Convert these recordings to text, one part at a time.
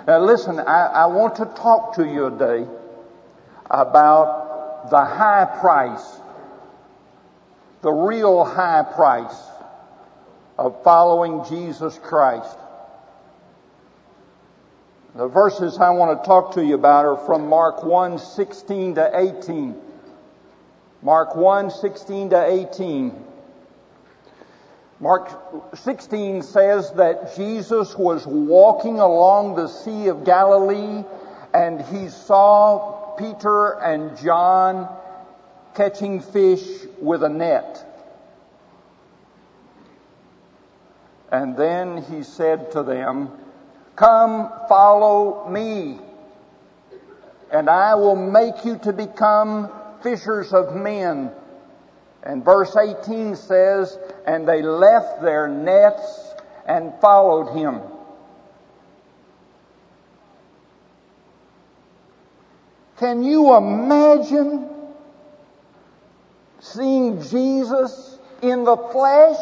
Now listen, I want to talk to you today about the high price, the real high price of following Jesus Christ. The verses I want to talk to you about are from Mark 1:16 to 18. Mark 1:16 to 18. Mark 16 says that Jesus was walking along the Sea of Galilee and he saw Peter and John catching fish with a net. And then he said to them, "Come, follow me, and I will make you to become fishers of men." And verse 18 says, "And they left their nets and followed him." Can you imagine seeing Jesus in the flesh?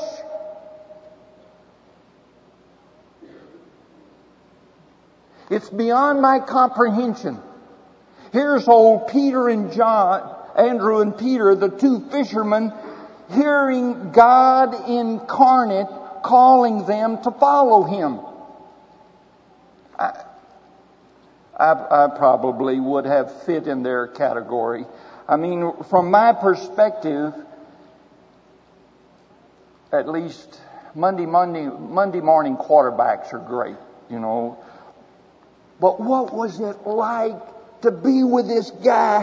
It's beyond my comprehension. Here's old Peter and John, Andrew and Peter, the two fishermen, hearing God incarnate calling them to follow him. I probably would have fit in their category. I mean, from my perspective, at least Monday morning quarterbacks are great, you know. But what was it like to be with this guy?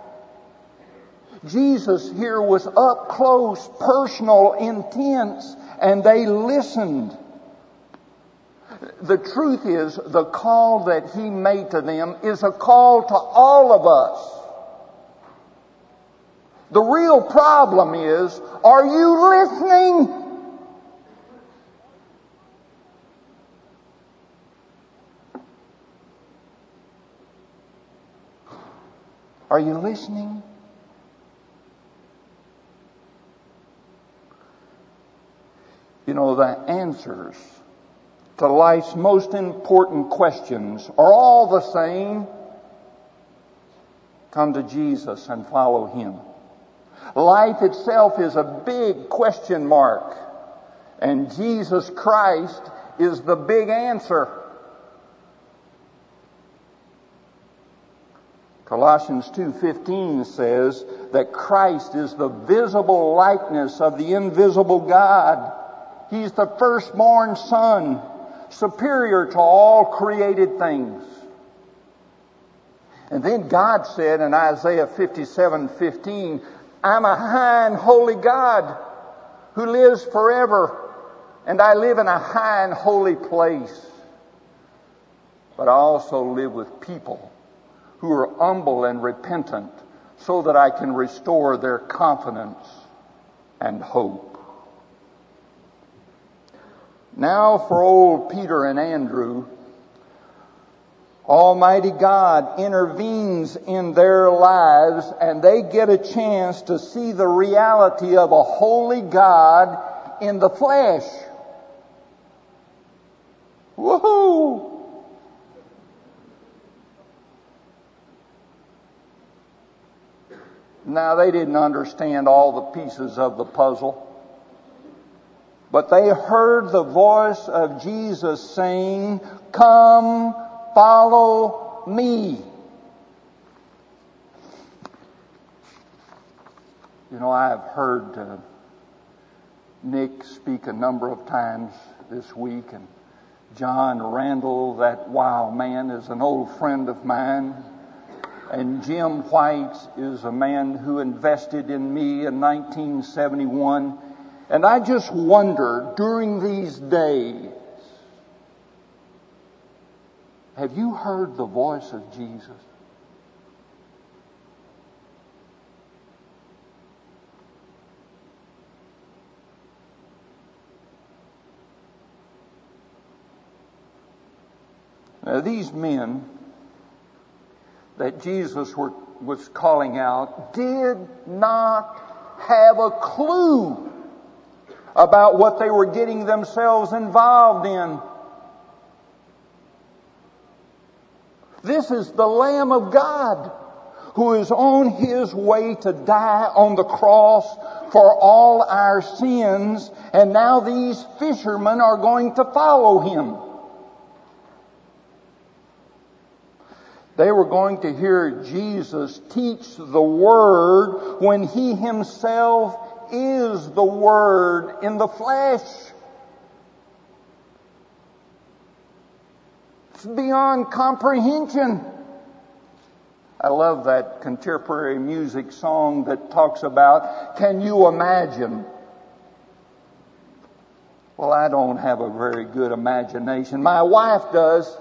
Jesus here was up close, personal, intense, and they listened. The truth is, the call that he made to them is a call to all of us. The real problem is, are you listening? Are you listening? You know, the answers to life's most important questions are all the same. Come to Jesus and follow him. Life itself is a big question mark, and Jesus Christ is the big answer. Colossians 2:15 says that Christ is the visible likeness of the invisible God. He's the firstborn Son, superior to all created things. And then God said in Isaiah 57:15, "I'm a high and holy God who lives forever, and I live in a high and holy place. But I also live with people who are humble and repentant, so that I can restore their confidence and hope." Now for old Peter and Andrew, Almighty God intervenes in their lives and they get a chance to see the reality of a holy God in the flesh. Woohoo! Now, they didn't understand all the pieces of the puzzle, but they heard the voice of Jesus saying, "Come, follow me." You know, I've heard Nick speak a number of times this week, and John Randall, that wow man, is an old friend of mine. And Jim White is a man who invested in me in 1971. And I just wonder, during these days, have you heard the voice of Jesus? Now, these men that Jesus was calling out did not have a clue about what they were getting themselves involved in. This is the Lamb of God who is on His way to die on the cross for all our sins, and now these fishermen are going to follow Him. They were going to hear Jesus teach the Word when He Himself is the Word in the flesh. It's beyond comprehension. I love that contemporary music song that talks about, can you imagine? Well, I don't have a very good imagination. My wife does.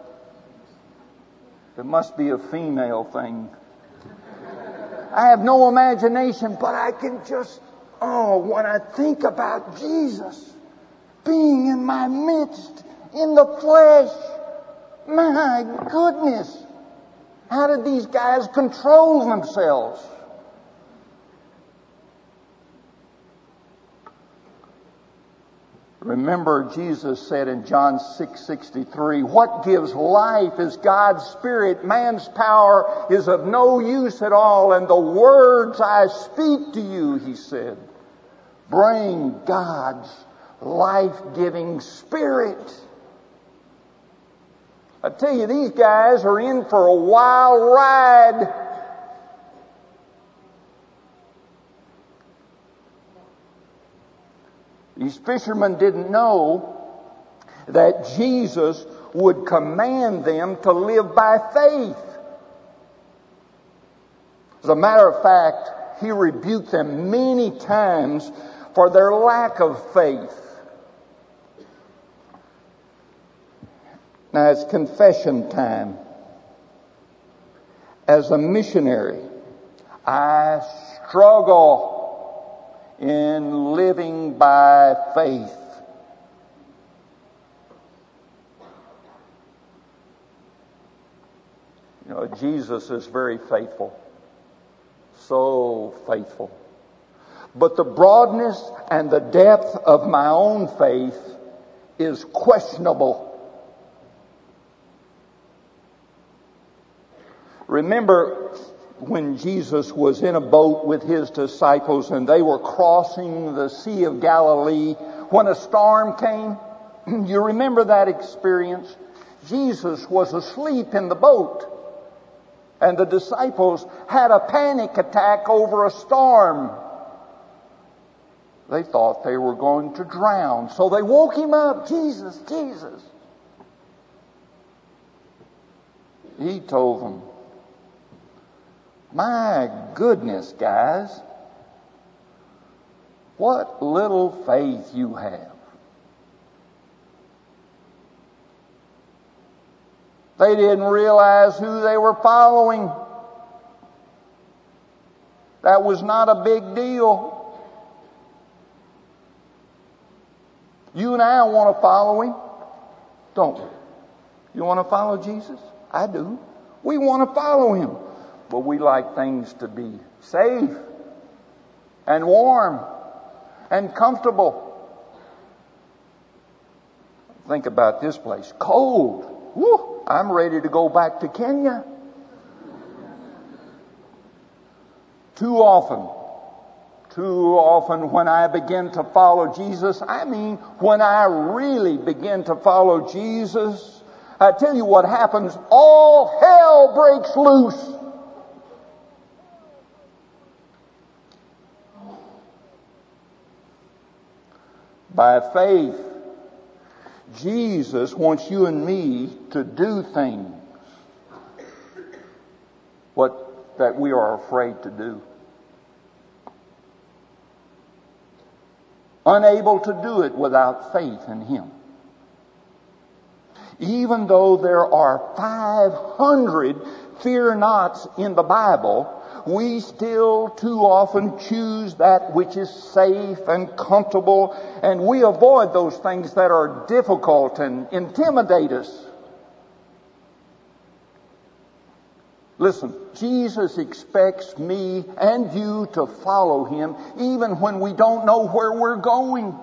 It must be a female thing. I have no imagination, but I can just, when I think about Jesus being in my midst, in the flesh, my goodness, how did these guys control themselves? Remember, Jesus said in John 6:63, what gives life is God's Spirit. Man's power is of no use at all. And the words I speak to you, He said, bring God's life-giving Spirit. I tell you, these guys are in for a wild ride. These fishermen didn't know that Jesus would command them to live by faith. As a matter of fact, He rebuked them many times for their lack of faith. Now it's confession time. As a missionary, I struggle in living by faith. You know, Jesus is very faithful. So faithful. But the broadness and the depth of my own faith is questionable. Remember when Jesus was in a boat with His disciples and they were crossing the Sea of Galilee when a storm came? You remember that experience? Jesus was asleep in the boat and the disciples had a panic attack over a storm. They thought they were going to drown, so they woke Him up. Jesus, Jesus. He told them, my goodness, guys, what little faith you have. They didn't realize who they were following. That was not a big deal. You and I want to follow Him, don't we? You want to follow Jesus? I do. We want to follow Him. But we like things to be safe and warm and comfortable. Think about this place. Cold. Woo, I'm ready to go back to Kenya. Too often when I begin to follow Jesus, when I really begin to follow Jesus, I tell you what happens, all hell breaks loose. By faith, Jesus wants you and me to do things that we are afraid to do. Unable to do it without faith in Him. Even though there are 500 fear nots in the Bible, we still too often choose that which is safe and comfortable, and we avoid those things that are difficult and intimidate us. Listen, Jesus expects me and you to follow Him even when we don't know where we're going.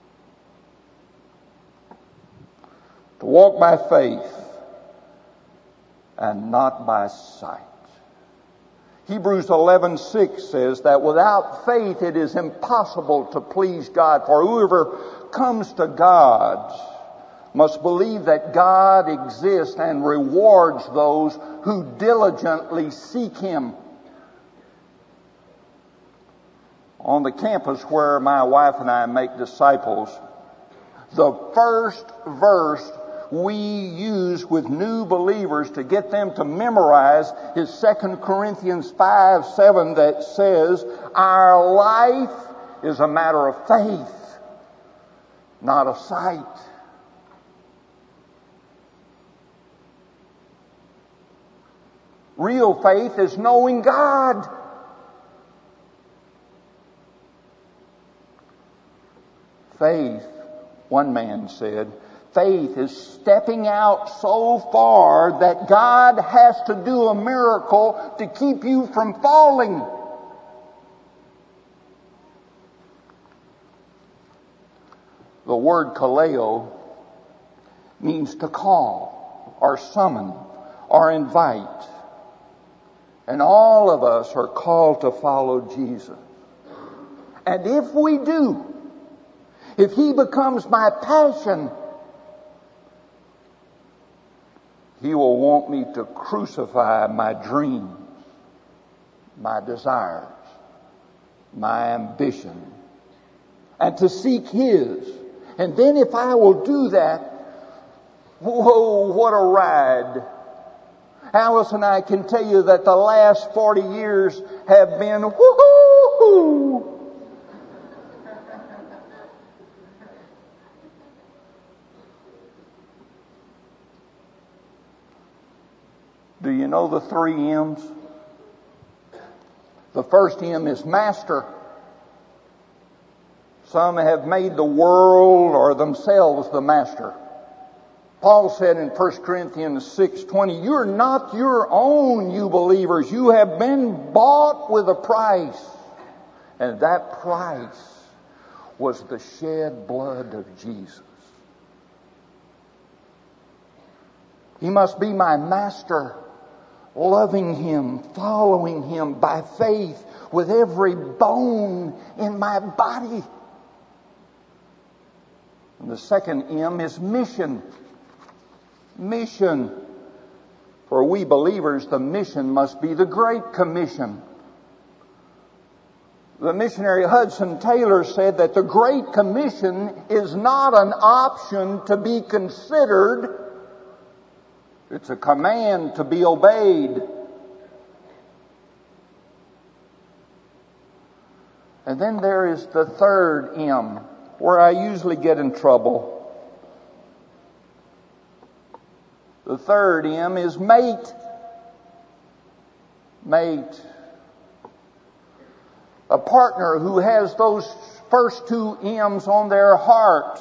To walk by faith and not by sight. Hebrews 11:6 says that without faith it is impossible to please God. For whoever comes to God must believe that God exists and rewards those who diligently seek Him. On the campus where my wife and I make disciples, the first verse we use with new believers to get them to memorize is 2 Corinthians 5:7 that says, our life is a matter of faith, not of sight. Real faith is knowing God. Faith, one man said, faith is stepping out so far that God has to do a miracle to keep you from falling. The word kaleo means to call or summon or invite. And all of us are called to follow Jesus. And if we do, if He becomes my passion, He will want me to crucify my dreams, my desires, my ambition, and to seek His. And then if I will do that, whoa, what a ride. Alice and I can tell you that the last 40 years have been woo-hoo-hoo. Do you know the 3 M's? The first M is master. Some have made the world or themselves the master. Paul said in 1 Corinthians 6:20, you're not your own, you believers. You have been bought with a price. And that price was the shed blood of Jesus. He must be my master, loving Him, following Him by faith with every bone in my body. And the second M is mission. Mission. For we believers, the mission must be the Great Commission. The missionary Hudson Taylor said that the Great Commission is not an option to be considered. It's a command to be obeyed. And then there is the third M, where I usually get in trouble. The third M is mate. Mate. A partner who has those first 2 M's on their heart.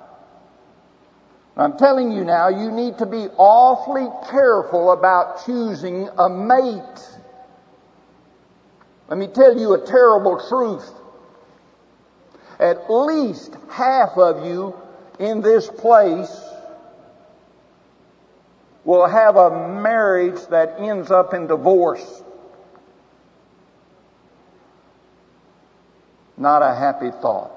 I'm telling you now, you need to be awfully careful about choosing a mate. Let me tell you a terrible truth. At least half of you in this place will have a marriage that ends up in divorce. Not a happy thought.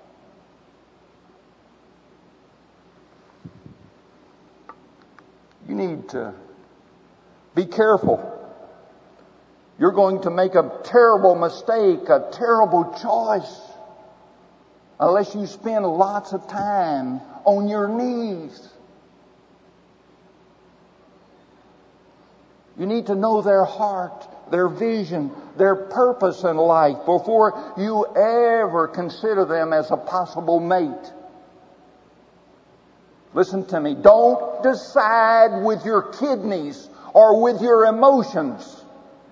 You need to be careful. You're going to make a terrible mistake, a terrible choice, unless you spend lots of time on your knees. You need to know their heart, their vision, their purpose in life before you ever consider them as a possible mate. Listen to me. Don't decide with your kidneys or with your emotions.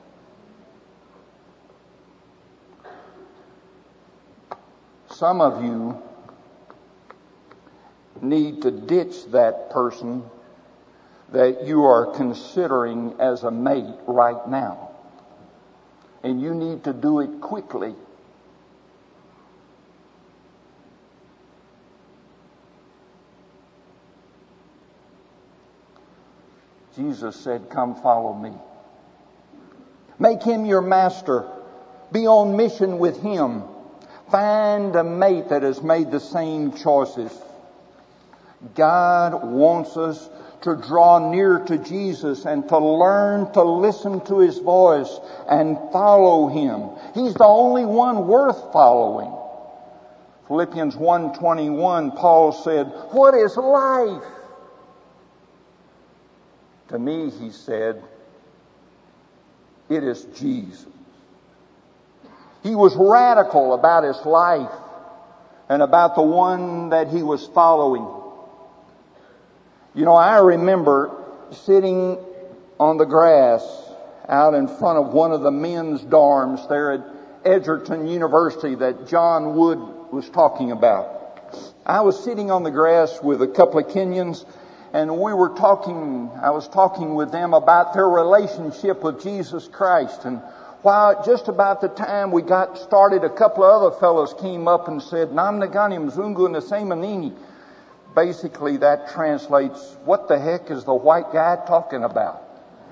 Some of you need to ditch that person that you are considering as a mate right now. And you need to do it quickly. Jesus said, come follow me. Make him your master. Be on mission with him. Find a mate that has made the same choices. God wants us to draw near to Jesus and to learn to listen to his voice and follow him. He's the only one worth following. Philippians 1:21, Paul said, what is life? To me, he said, it is Jesus. He was radical about his life and about the one that he was following. You know, I remember sitting on the grass out in front of one of the men's dorms there at Edgerton University that John Wood was talking about. I was sitting on the grass with a couple of Kenyans, and I was talking with them about their relationship with Jesus Christ. And while just about the time we got started, a couple of other fellows came up and said, Namnagani Mzungu Nasemanini. Basically, that translates, what the heck is the white guy talking about?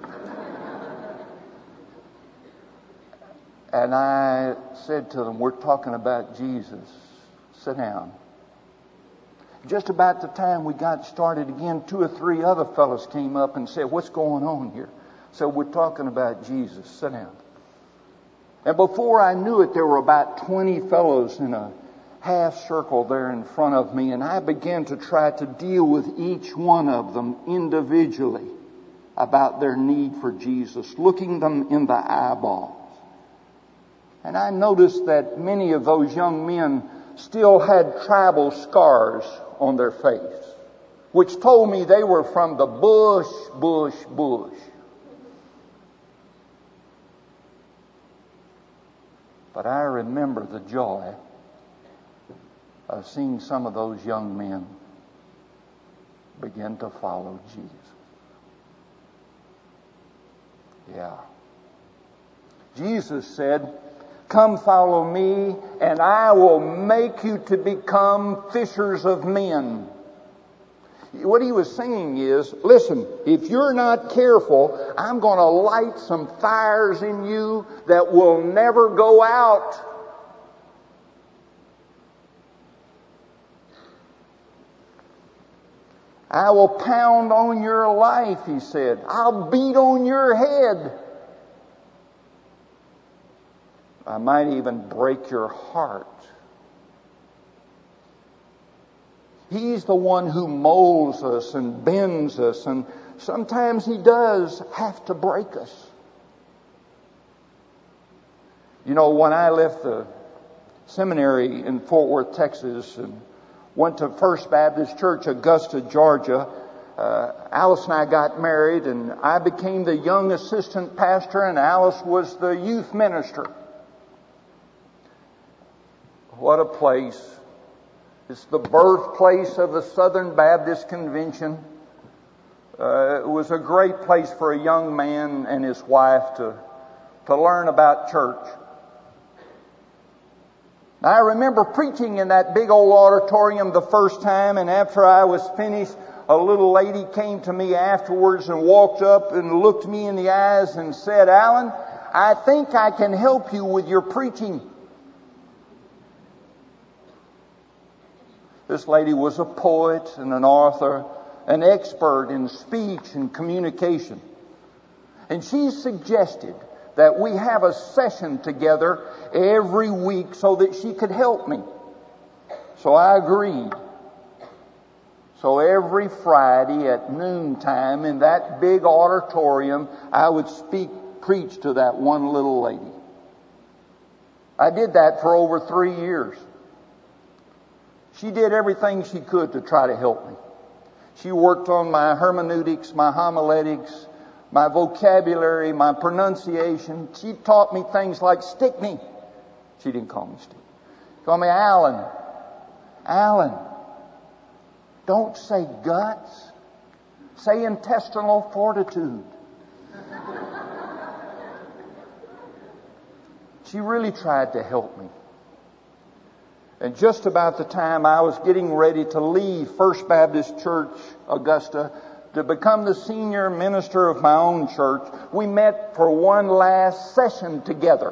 And I said to them, we're talking about Jesus. Sit down. Just about the time we got started again, 2 or 3 other fellows came up and said, what's going on here? So we're talking about Jesus. Sit down. And before I knew it, there were about 20 fellows in a half circle there in front of me, and I began to try to deal with each one of them individually about their need for Jesus, looking them in the eyeballs. And I noticed that many of those young men still had tribal scars on their face, which told me they were from the bush. But I remember the joy of seeing some of those young men begin to follow Jesus. Yeah. Jesus said, come follow me and I will make you to become fishers of men. What he was saying is, listen, if you're not careful, I'm going to light some fires in you that will never go out. I will pound on your life, he said. I'll beat on your head. I might even break your heart. He's the one who molds us and bends us, and sometimes he does have to break us. You know, when I left the seminary in Fort Worth, Texas, and went to First Baptist Church, Augusta, Georgia, Alice and I got married, and I became the young assistant pastor, and Alice was the youth minister. What a place. It's the birthplace of the Southern Baptist Convention. It was a great place for a young man and his wife to learn about church. I remember preaching in that big old auditorium the first time, and after I was finished, a little lady came to me afterwards and walked up and looked me in the eyes and said, Alan, I think I can help you with your preaching. This lady was a poet and an author, an expert in speech and communication. And she suggested that we have a session together every week so that she could help me. So I agreed. So every Friday at noontime in that big auditorium, I would preach to that one little lady. I did that for over 3 years. She did everything she could to try to help me. She worked on my hermeneutics, my homiletics, my vocabulary, my pronunciation. She taught me things like Stickney. She didn't call me Stickney. She called me Alan. Alan. Don't say guts. Say intestinal fortitude. She really tried to help me. And just about the time I was getting ready to leave First Baptist Church, Augusta, to become the senior minister of my own church, we met for one last session together.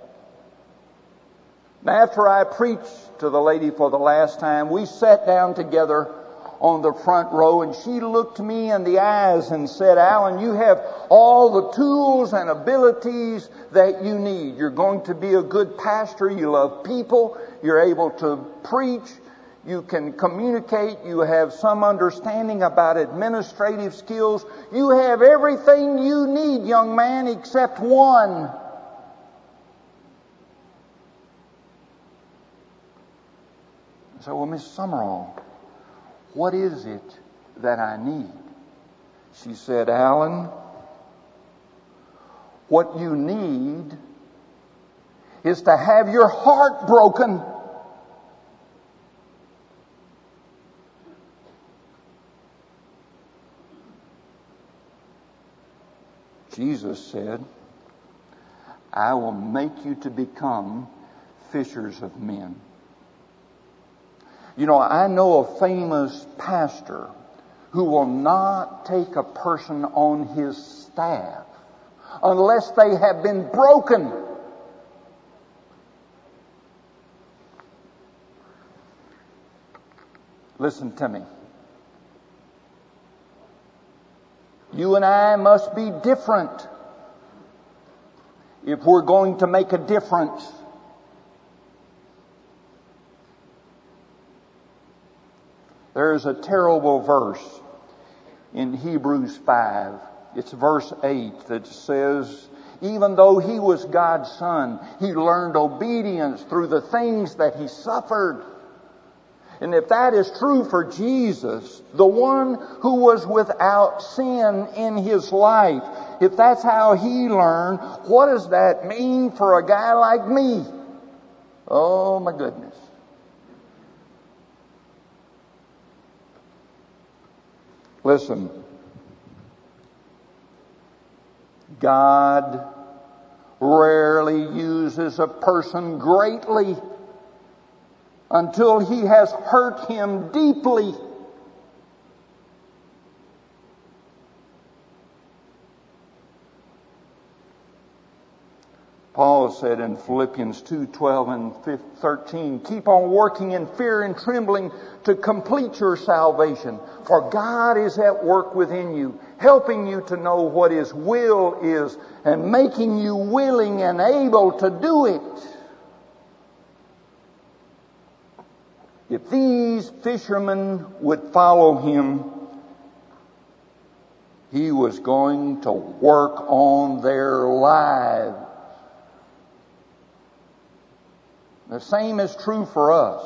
Now, after I preached to the lady for the last time, we sat down together on the front row, and she looked me in the eyes and said, "Alan, you have all the tools and abilities that you need. You're going to be a good pastor. You love people. You're able to preach. You can communicate. You have some understanding about administrative skills. You have everything you need, young man, except one." I said, "Well, Miss Summerall, what is it that I need?" She said, "Alan, what you need is to have your heart broken." Jesus said, "I will make you to become fishers of men." You know, I know a famous pastor who will not take a person on his staff unless they have been broken. Listen to me. You and I must be different if we're going to make a difference. There's a terrible verse in Hebrews 5. It's verse 8 that says, even though he was God's son, he learned obedience through the things that he suffered. And if that is true for Jesus, the one who was without sin in his life, if that's how he learned, what does that mean for a guy like me? Oh, my goodness. Listen, God rarely uses a person greatly until he has hurt him deeply. Paul said in Philippians 2:12 and 13, "Keep on working in fear and trembling to complete your salvation. For God is at work within you, helping you to know what His will is and making you willing and able to do it." If these fishermen would follow him, he was going to work on their lives. The same is true for us.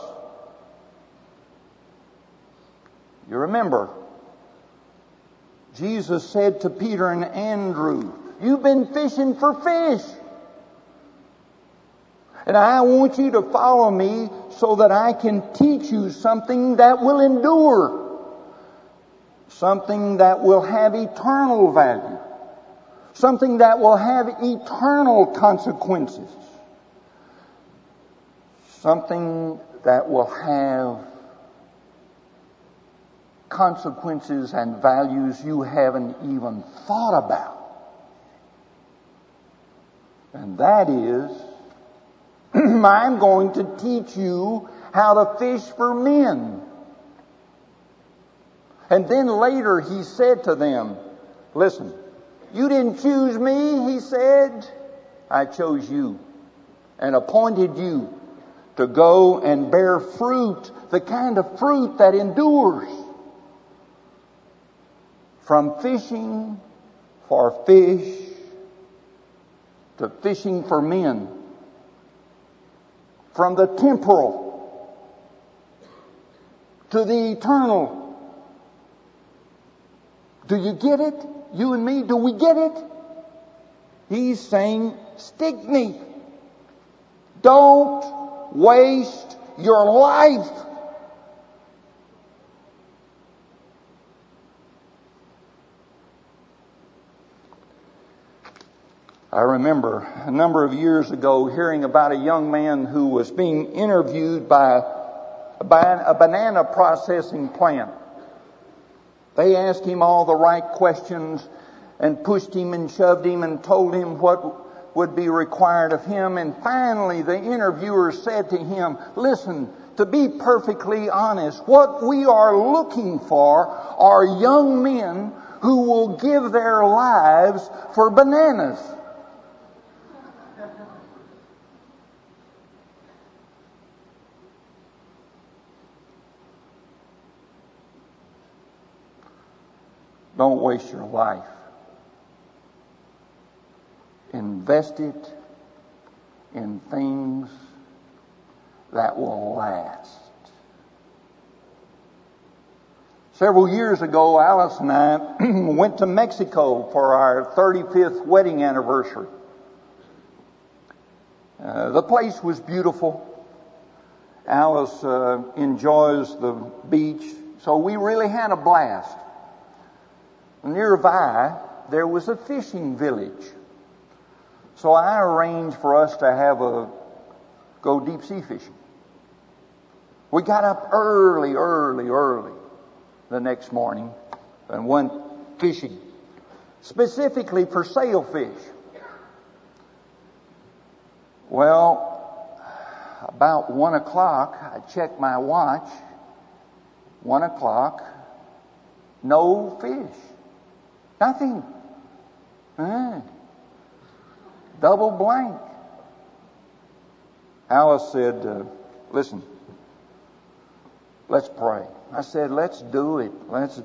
You remember, Jesus said to Peter and Andrew, "You've been fishing for fish. And I want you to follow me so that I can teach you something that will endure. Something that will have eternal value. Something that will have eternal consequences. Something that will have consequences and values you haven't even thought about. And that is, I'm going to teach you how to fish for men." And then later he said to them, "Listen, you didn't choose me," he said. "I chose you and appointed you to go and bear fruit, the kind of fruit that endures. From fishing for fish to fishing for men. From the temporal to the eternal." Do you get it? You and me, do we get it? He's saying, stick me. Don't waste your life. I remember a number of years ago hearing about a young man who was being interviewed by a banana processing plant. They asked him all the right questions and pushed him and shoved him and told him what would be required of him. And finally, the interviewer said to him, listen, to be perfectly honest, what we are looking for are young men who will give their lives for bananas. Don't waste your life. Invest it in things that will last. Several years ago, Alice and I went to Mexico for our 35th wedding anniversary. The place was beautiful. Alice enjoys the beach, so we really had a blast. Nearby, there was a fishing village. So I arranged for us to go deep sea fishing. We got up early the next morning and went fishing, specifically for sailfish. Well, about 1 o'clock, I checked my watch. 1 o'clock, no fish. Nothing. Double blank. Alice said, listen, let's pray. I said, let's do it.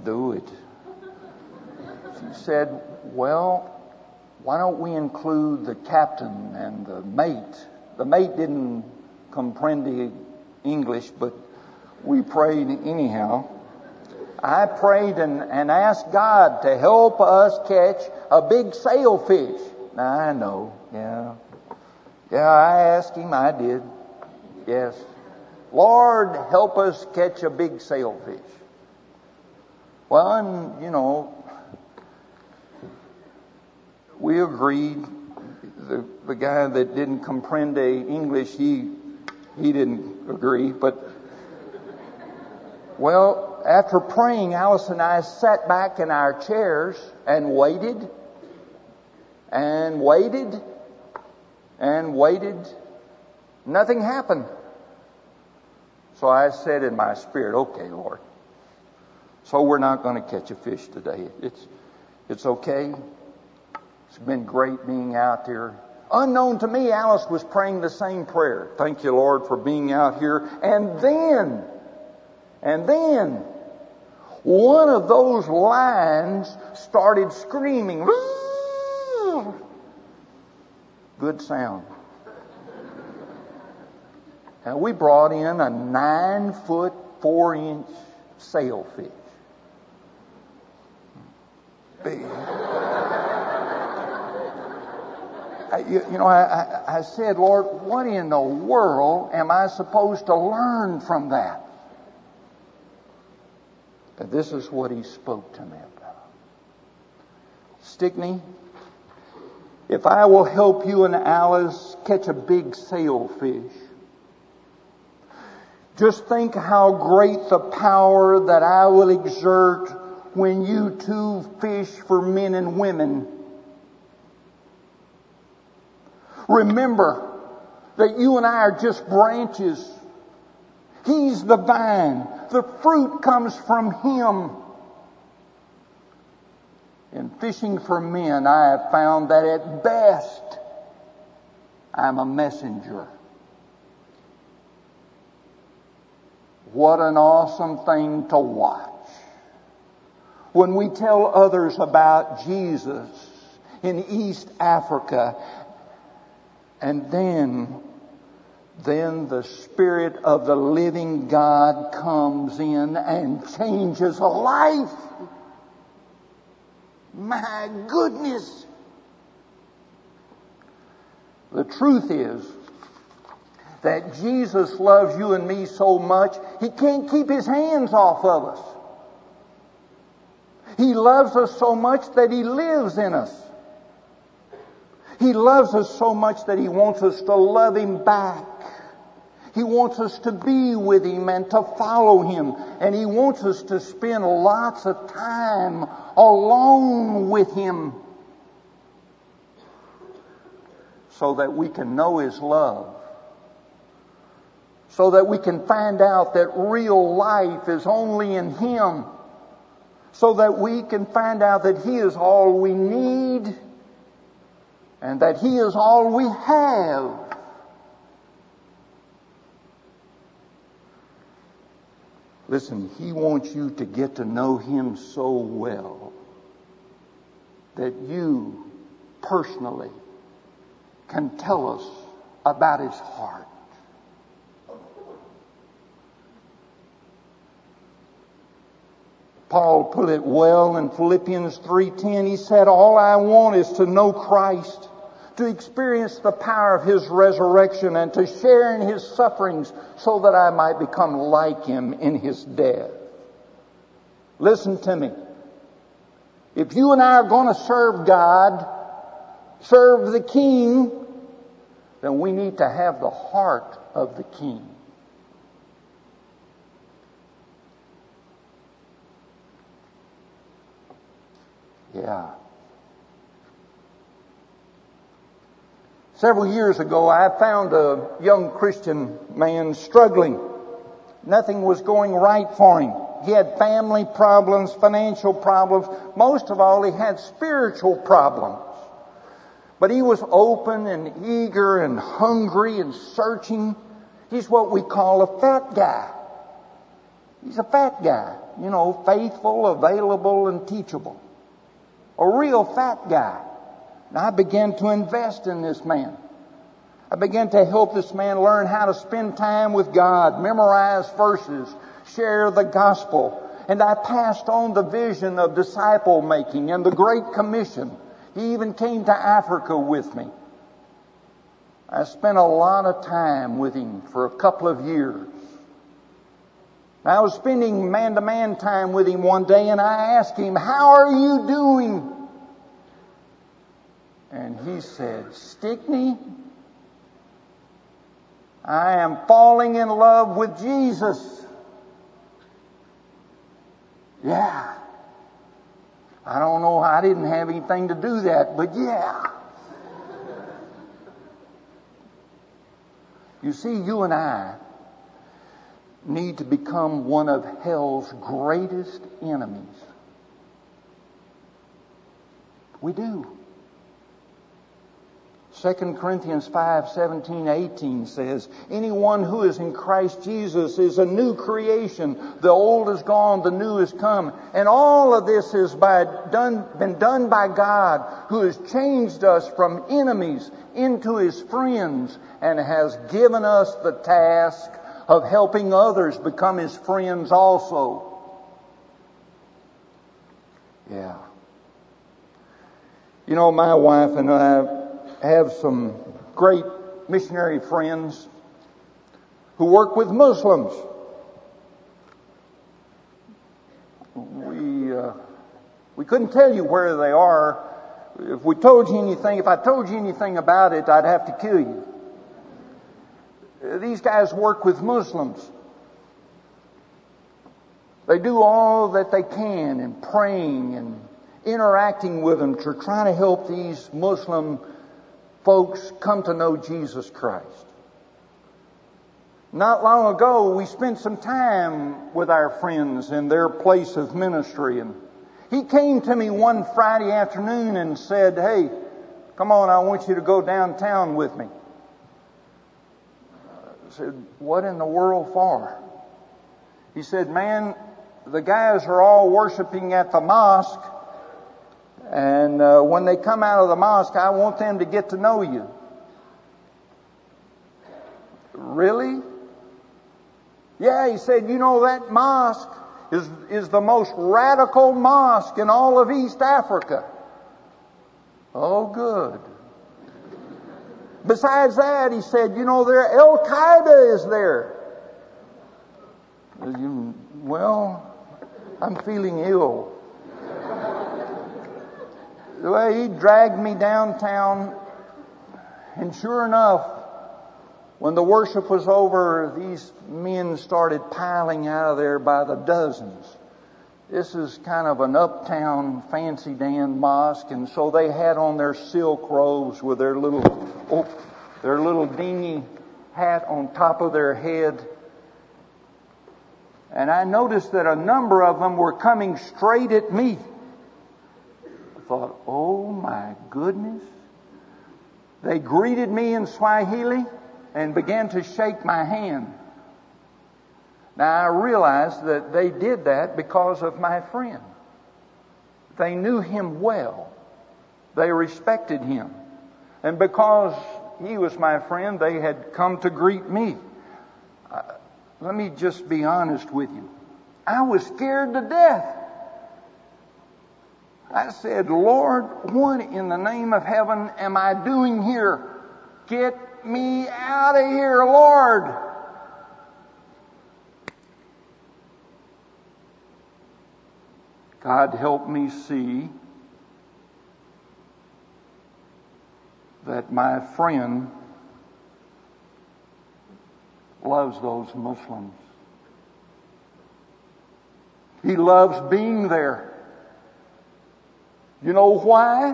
She said, well, why don't we include the captain and the mate? The mate didn't comprehend English, but we prayed anyhow. I prayed and asked God to help us catch a big sailfish. Now, I know, yeah, I asked Him, I did, yes. Lord, help us catch a big sailfish. Well, and, we agreed. The guy that didn't comprehend English, he didn't agree, but, well, after praying, Alice and I sat back in our chairs and waited. Nothing happened. So I said in my spirit, okay, Lord. So we're not going to catch a fish today. It's okay. It's been great being out here. Unknown to me, Alice was praying the same prayer. Thank you, Lord, for being out here. And then, one of those lions started screaming. Good sound. And we brought in a 9-foot, 4-inch sailfish. Big. I said, Lord, what in the world am I supposed to learn from that? And this is what He spoke to me about. Stickney, if I will help you and Alice catch a big sailfish, just think how great the power that I will exert when you two fish for men and women. Remember that you and I are just branches. He's the vine. The fruit comes from Him. In fishing for men, I have found that at best, I'm a messenger. What an awesome thing to watch. When we tell others about Jesus in East Africa, and then the Spirit of the living God comes in and changes a life. My goodness. The truth is that Jesus loves you and me so much, He can't keep His hands off of us. He loves us so much that He lives in us. He loves us so much that He wants us to love Him back. He wants us to be with Him and to follow Him. And He wants us to spend lots of time alone with Him so that we can know His love. So that we can find out that real life is only in Him. So that we can find out that He is all we need and that He is all we have. Listen, He wants you to get to know Him so well that you personally can tell us about His heart. Paul put it well in Philippians 3:10. He said, all I want is to know Christ, to experience the power of His resurrection, and to share in His sufferings so that I might become like Him in His death. Listen to me. If you and I are going to serve God, serve the King, then we need to have the heart of the King. Yeah. Several years ago, I found a young Christian man struggling. Nothing was going right for him. He had family problems, financial problems. Most of all, he had spiritual problems. But he was open and eager and hungry and searching. He's what we call a fat guy. He's a fat guy. You know, faithful, available, and teachable. A real fat guy. And I began to invest in this man. I began to help this man learn how to spend time with God, memorize verses, share the gospel. And I passed on the vision of disciple making and the Great Commission. He even came to Africa with me. I spent a lot of time with him for a couple of years. I was spending man-to-man time with him one day, and I asked him, how are you doing? And he said, Stickney, I am falling in love with Jesus. Yeah. I don't know, I didn't have anything to do that, but yeah. You see, you and I need to become one of hell's greatest enemies. We do. 2 Corinthians 5:17-18 says, anyone who is in Christ Jesus is a new creation. The old is gone, the new is come. And all of this has been done by God, who has changed us from enemies into His friends and has given us the task of helping others become His friends also. Yeah. You know, my wife and I have some great missionary friends who work with Muslims. We couldn't tell you where they are. If I told you anything about it, I'd have to kill you. These guys work with Muslims. They do all that they can in praying and interacting with them to try to help these Muslim folks come to know Jesus Christ. Not long ago, we spent some time with our friends in their place of ministry, and he came to me one Friday afternoon and said, hey, come on, I want you to go downtown with me. I said, what in the world for? He said, man, the guys are all worshiping at the mosque, and when they come out of the mosque, I want them to get to know you. Really? Yeah, he said, you know, that mosque is the most radical mosque in all of East Africa. Oh, good. Besides that, he said, you know, Al-Qaeda is there. Well, I'm feeling ill. Well, he dragged me downtown, and sure enough, When the worship was over, these men started piling out of there by the dozens. This is kind of an uptown fancy Dan mosque, and so they had on their silk robes with their little dingy hat on top of their head. And I noticed that a number of them were coming straight at me. I thought, oh my goodness. They greeted me in Swahili and began to shake my hand. Now I realized that they did that because of my friend. They knew him well. They respected him. And because he was my friend, they had come to greet me. Let me just be honest with you. I was scared to death. I said, Lord, what in the name of heaven am I doing here? Get me out of here, Lord. God help me see that my friend loves those Muslims. He loves being there. You know why?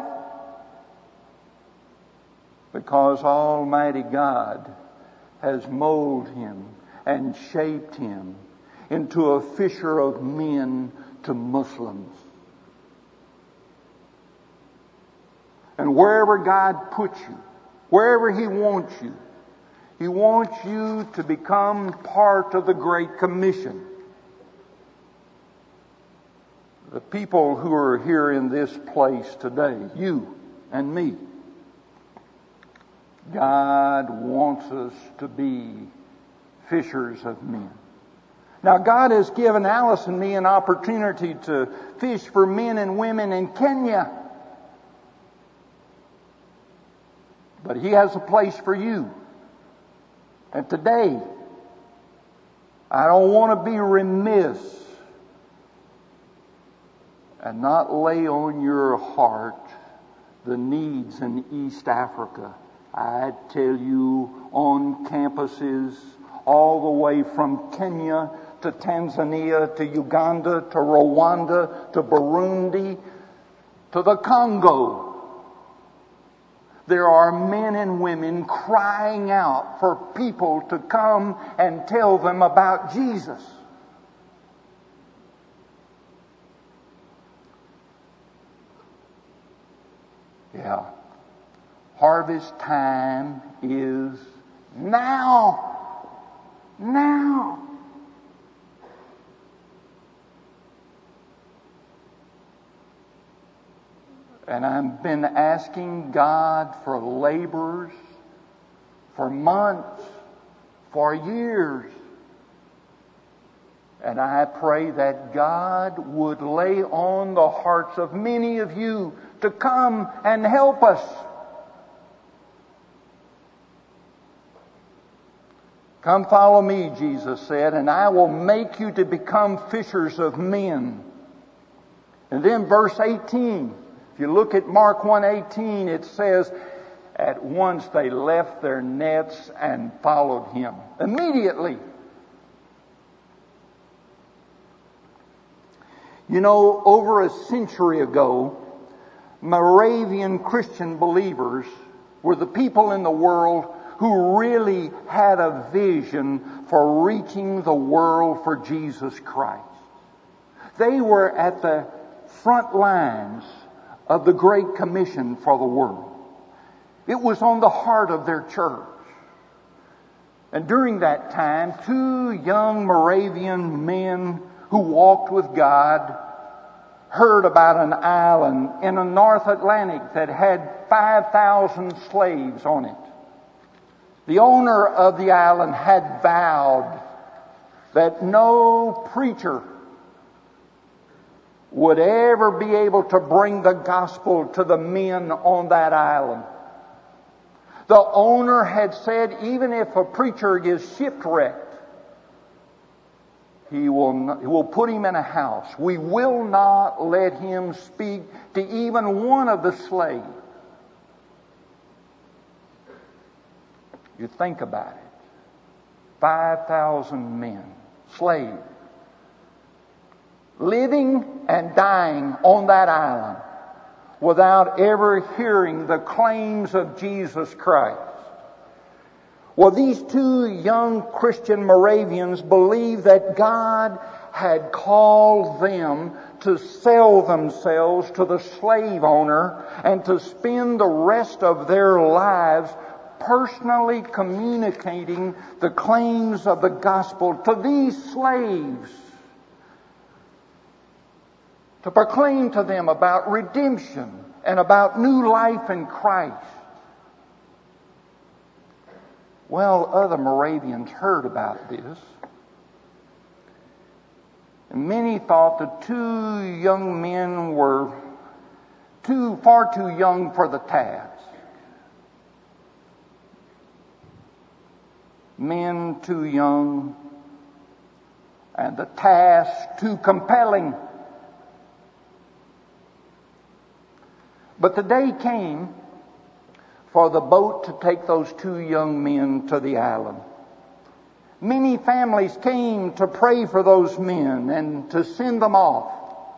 Because Almighty God has molded him and shaped him into a fisher of men to Muslims. And wherever God puts you, wherever He wants you to become part of the Great Commission. The people who are here in this place today, you and me, God wants us to be fishers of men. Now, God has given Alice and me an opportunity to fish for men and women in Kenya. But He has a place for you. And today, I don't want to be remiss and not lay on your heart the needs in East Africa. I tell you, on campuses all the way from Kenya to Tanzania to Uganda to Rwanda to Burundi to the Congo, there are men and women crying out for people to come and tell them about Jesus. Yeah. Harvest time is now. Now. And I've been asking God for laborers for months, for years. And I pray that God would lay on the hearts of many of you to come and help us. Come follow me, Jesus said, and I will make you to become fishers of men. And then verse 18, if you look at Mark 1:18, it says, at once they left their nets and followed Him. Immediately. You know, over a century ago, Moravian Christian believers were the people in the world who really had a vision for reaching the world for Jesus Christ. They were at the front lines of the Great Commission for the world. It was on the heart of their church. And during that time, two young Moravian men who walked with God heard about an island in the North Atlantic that had 5,000 slaves on it. The owner of the island had vowed that no preacher would ever be able to bring the gospel to the men on that island. The owner had said, even if a preacher is shipwrecked, he will put him in a house. We will not let him speak to even one of the slaves. You think about it. 5,000 men, slaves, living and dying on that island without ever hearing the claims of Jesus Christ. Well, these two young Christian Moravians believed that God had called them to sell themselves to the slave owner and to spend the rest of their lives personally communicating the claims of the gospel to these slaves, to proclaim to them about redemption and about new life in Christ. Well, other Moravians heard about this. And many thought the two young men were far too young for the task. Men too young, and the task too compelling. But the day came for the boat to take those two young men to the island. Many families came to pray for those men and to send them off.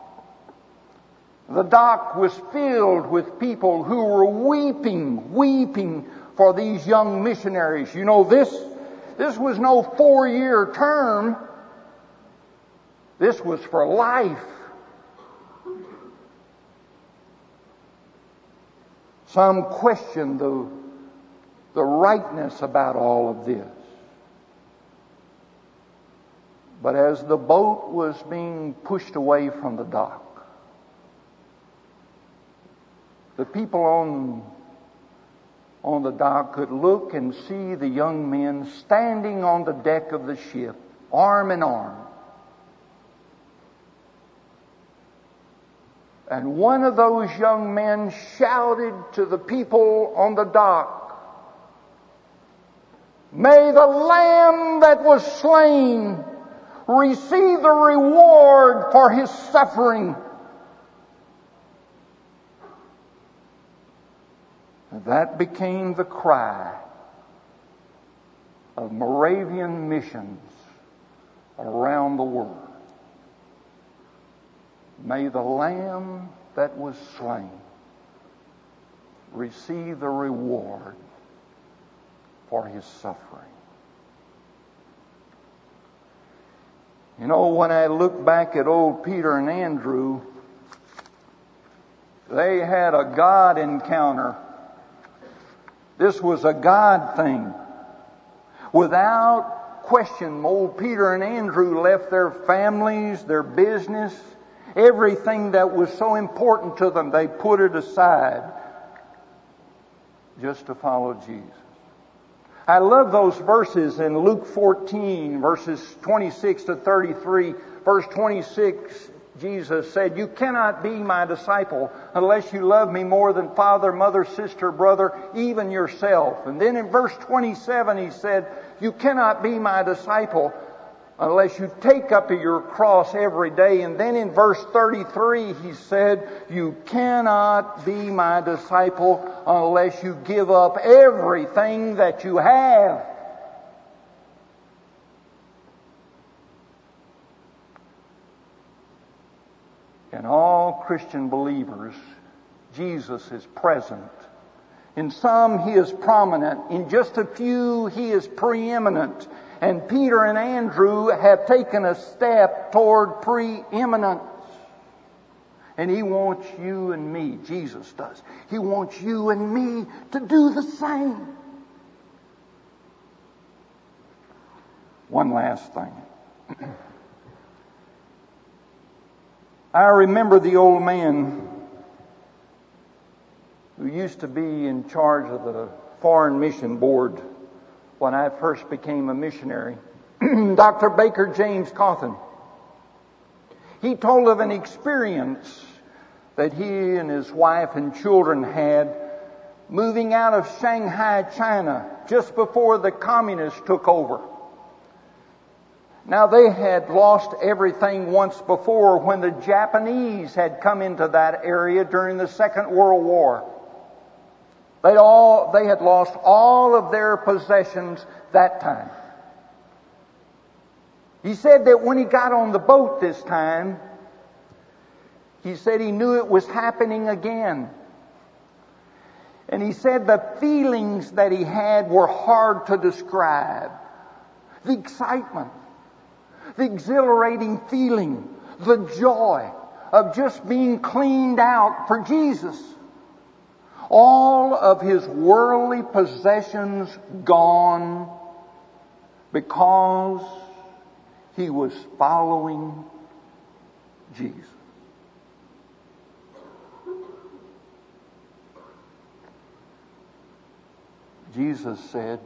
The dock was filled with people who were weeping for these young missionaries. You know, this was no 4-year term. This was for life. Some questioned the rightness about all of this. But as the boat was being pushed away from the dock, the people on the dock could look and see the young men standing on the deck of the ship, arm in arm. And one of those young men shouted to the people on the dock, "May the Lamb that was slain receive the reward for his suffering." And that became the cry of Moravian missions around the world. May the Lamb that was slain receive the reward for his suffering. You know, when I look back at old Peter and Andrew, they had a God encounter. This was a God thing. Without question, old Peter and Andrew left their families, their business, everything that was so important to them, they put it aside just to follow Jesus. I love those verses in Luke 14, verses 26 to 33. Verse 26, Jesus said, "You cannot be my disciple unless you love me more than father, mother, sister, brother, even yourself." And then in verse 27, he said, "You cannot be my disciple unless you take up your cross every day." And then in verse 33, he said, "You cannot be my disciple unless you give up everything that you have." In all Christian believers, Jesus is present. In some, he is prominent. In just a few, he is preeminent. And Peter and Andrew have taken a step toward preeminence. And he wants you and me, Jesus does. He wants you and me to do the same. One last thing. I remember the old man who used to be in charge of the Foreign Mission Board when I first became a missionary, Dr. Baker James Cawthon. He told of an experience that he and his wife and children had moving out of Shanghai, China, just before the communists took over. Now, they had lost everything once before when the Japanese had come into that area during the Second World War. They had lost all of their possessions that time. He said that when he got on the boat this time, he said he knew it was happening again. And he said the feelings that he had were hard to describe. The excitement, the exhilarating feeling, the joy of just being cleaned out for Jesus. All of his worldly possessions gone because he was following Jesus. Jesus said,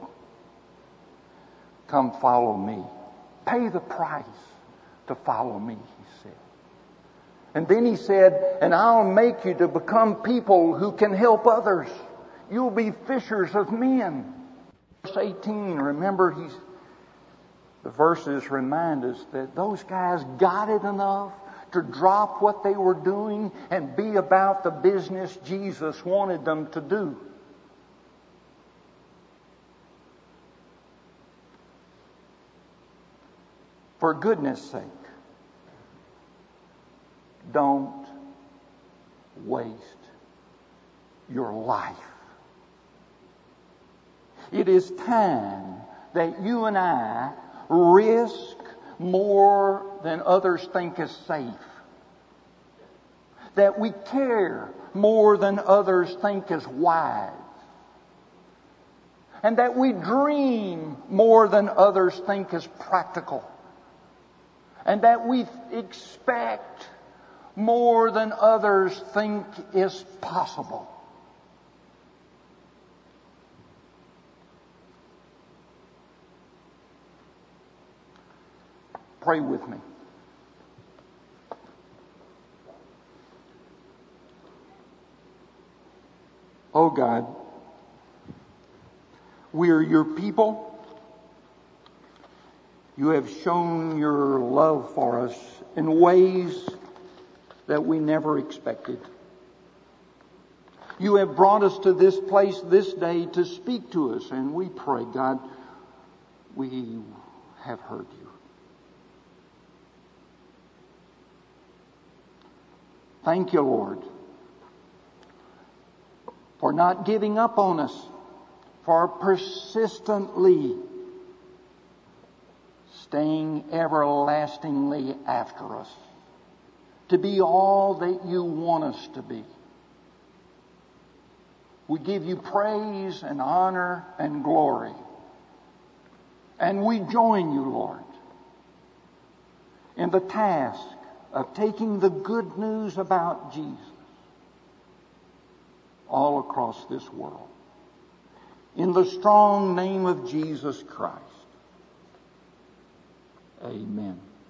"Come follow me. Pay the price to follow me," he said. And then he said, "And I'll make you to become people who can help others. You'll be fishers of men." Verse 18, remember, the verses remind us that those guys got it enough to drop what they were doing and be about the business Jesus wanted them to do. For goodness sake, don't waste your life. It is time that you and I risk more than others think is safe. That we care more than others think is wise. And that we dream more than others think is practical. And that we expect more than others think is possible. Pray with me. Oh God, we are your people. You have shown your love for us in ways that we never expected. You have brought us to this place this day to speak to us, and we pray, God, we have heard you. Thank you, Lord, for not giving up on us, for persistently staying everlastingly after us, to be all that you want us to be. We give you praise and honor and glory. And we join you, Lord, in the task of taking the good news about Jesus all across this world. In the strong name of Jesus Christ. Amen.